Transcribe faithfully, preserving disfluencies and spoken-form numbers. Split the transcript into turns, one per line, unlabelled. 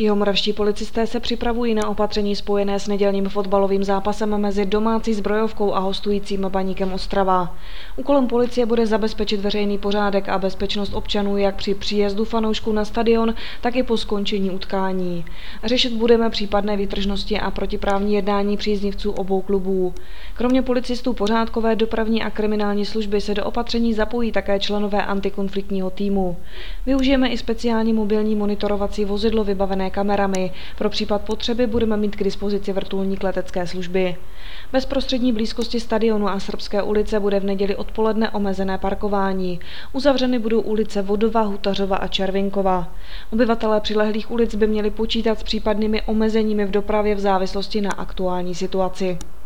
Jihomoravští policisté se připravují na opatření spojené s nedělním fotbalovým zápasem mezi domácí Zbrojovkou a hostujícím Baníkem Ostrava. Úkolem policie bude zabezpečit veřejný pořádek a bezpečnost občanů jak při příjezdu fanoušků na stadion, tak i po skončení utkání. Řešit budeme případné výtržnosti a protiprávní jednání příznivců obou klubů. Kromě policistů pořádkové, dopravní a kriminální služby se do opatření zapojí také členové antikonfliktního týmu. Využijeme i speciální mobilní monitorovací vozidlo vybavené kamerami. Pro případ potřeby budeme mít k dispozici vrtulník letecké služby. V bezprostřední blízkosti stadionu a Srbské ulice bude v neděli odpoledne omezené parkování. Uzavřeny budou ulice Vodova, Hutařova a Červinkova. Obyvatelé přilehlých ulic by měli počítat s případnými omezeními v dopravě v závislosti na aktuální situaci.